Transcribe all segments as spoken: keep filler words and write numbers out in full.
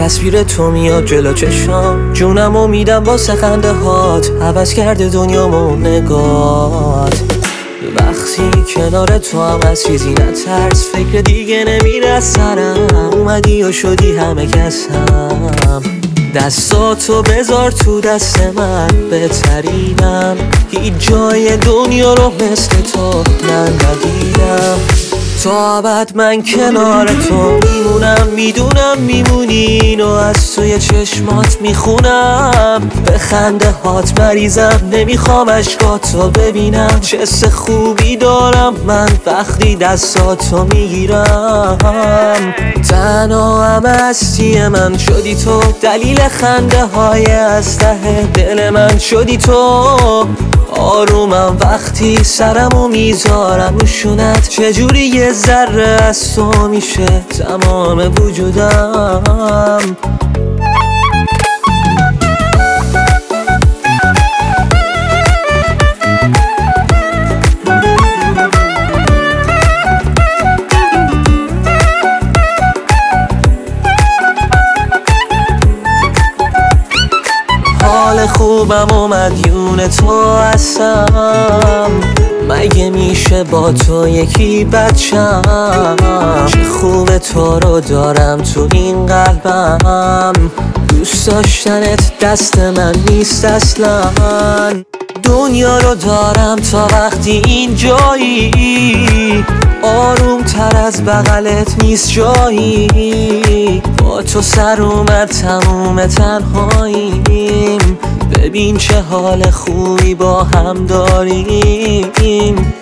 تصویر تو میاد جلو چشام، جونمو میدم واسه خنده هات، عوض کرده دنیامو نگات. وقتی کنار تو هم از چیزی نترس، فکر دیگه نمیره از سرم، اومدی و شدی همه کسم. دستاتو بذار تو دست من، بهترینم، هیچ جای دنیا رو مثل تو من ندیدم. تا ابد من کنار تو میمونم، میدونم میمونین و از توی چشمات میخونم. به خنده هات مریضم، نمیخوام اشکاتو ببینم. چه حس خوبی دارم من وقتی دستاتو میگیرم. تنها هم هستی من شدی تو، دلیل خنده های از ته دل من شدی تو. آرومم وقتی سرمو میذارم رو شونت، چجوری یه ذره از تو میشه تمام وجودم. حال خوبم و مدیون تو هستم، مگه میشه با تو یکی بچم؟ چه خوب تو رو دارم تو این قلبم، دوست داشتنت دست من نیست اصلا. دنیا رو دارم تا وقتی این جایی، آروم تر از بغلت نیست جایی. با تو سر اومد تموم تنهاییم، ببین چه حال خوبی با هم داریم.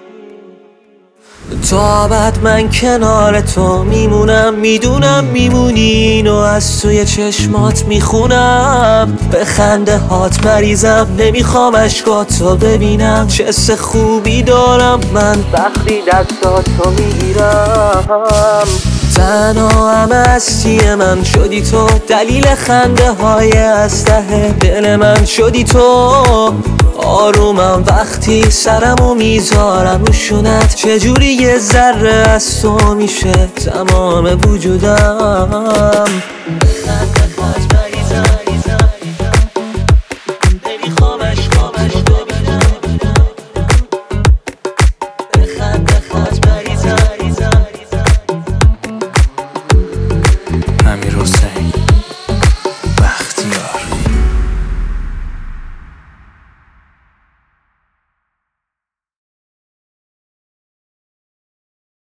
تا ابد من کنار تو میمونم، میدونم میمونین و از توی چشمات میخونم. به خنده هات مریضم، نمیخوام اشکاتو ببینم. چه حس خوبی دارم من وقتی دستاتو میگیرم. تنها هم هستی من شدی تو، دلیل خنده های از ته دل من شدی تو. آرومم وقتی سرمو میذارم رو شونت، چجوری یه ذره از تو میشه تمام وجودم.